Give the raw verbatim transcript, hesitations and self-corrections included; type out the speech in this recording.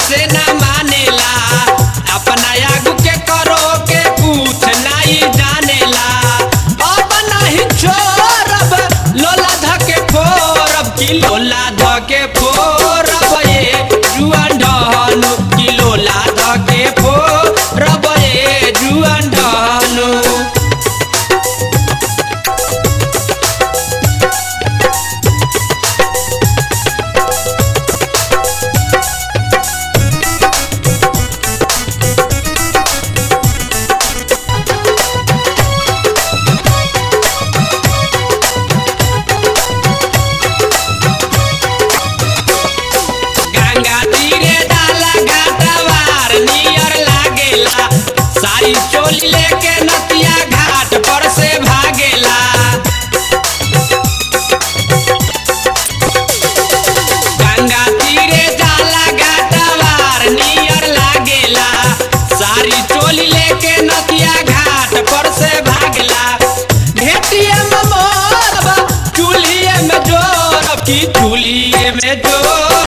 से ना मानेला अपना आगू के करो के कुछ नहीं जानेला अब नहीं छोड़ब लोला धके फोरब की लोला धके फोरब ये जुआन ढहनु की लोला धके फोरब ये जुआन ढहनु। सारी चोली लेके नतिया